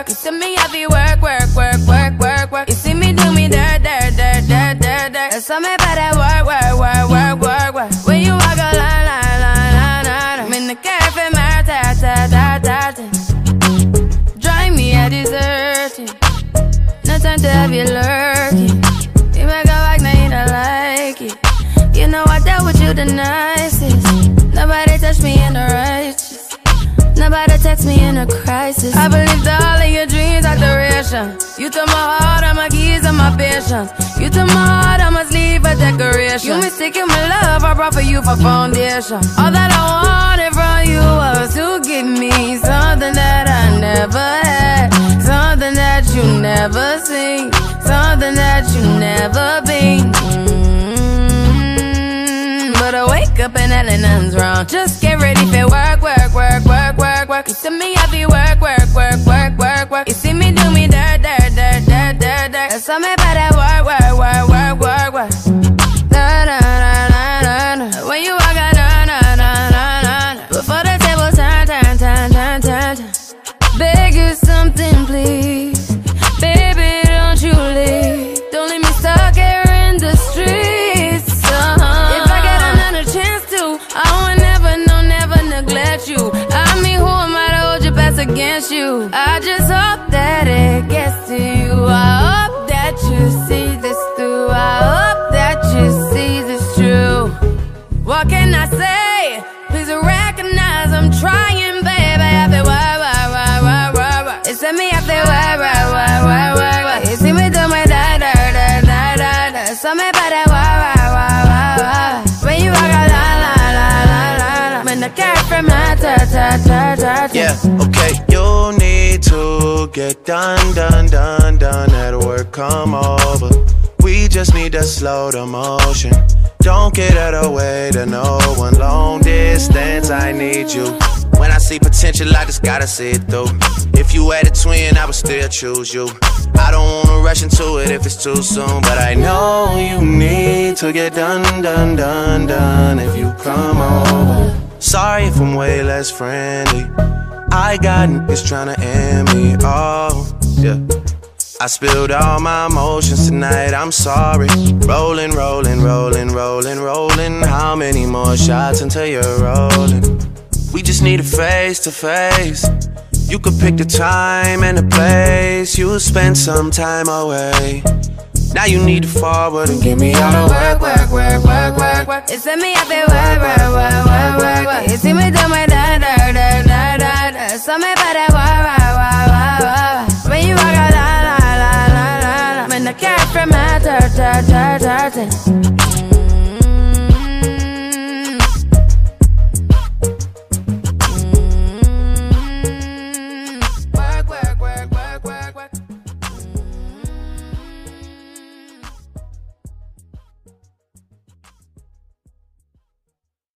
work. You see me happy work, work, work, work, work, work. You see me do me dirt, dirt, dirt, dirt, dirt, dirt. That's all me about that work, work, work, work, work, work. When you walk a line, line, line, line, line. I'm in the cafe, my ta, ta, ta, ta, ta. Drive me a deserted. No time to have you lurking. You make a like, now you don't like it. You know I dealt with you the nicest. Nobody touched me in the righteous. Nobody text me in a crisis. I believed all of your dreams are duration. You took my heart, all my keys, and my patience. You took my heart, I must leave a decoration. You mistaken my love, I brought for you for foundation. All that I wanted from you was to give me something that I never had, something that you never seen, something that you never been. But I wake up and hell nothing's wrong. Just get ready for work, work, work, work, work, work. You see me happy work, work, work, work, work, work. You see me do me dirt, dirt, dirt, dirt, dirt, dirt. That's all me about that work, work, work, work, work, work. Na na na na na na. When you walk out, na na na na na. Before the table turn, turn, turn, turn, turn, turn. Beg you something, please, baby, don't you leave. Don't leave me stuck here in the streets. I would never, no, never neglect you. I mean, who am I to hold your best against you? I just hope that it gets to you. I hope that you see this through. I hope that you see this true. What can I say? Please recognize I'm trying, baby. I feel why. It's me, I feel why. You see me do my da. So me by that why. When you walk out, yeah, okay, you need to get done. That work come over. We just need to slow the motion. Don't get out of the way to no one. Long distance, I need you. When I see potential, I just gotta see it through. If you had a twin, I would still choose you. I don't wanna rush into it if it's too soon, but I know you need to get done. If you come over. Sorry if I'm way less friendly. I got niggas tryna end me, oh, yeah. I spilled all my emotions tonight, I'm sorry. Rolling. How many more shots until you're rolling? We just need a face to face. You could pick the time and the place. You'll spend some time away. Now you need to forward and get me out of work. It's me happy work. You see me do my da. So me by that work. When you walk out, la. I'm in the car from my dirt.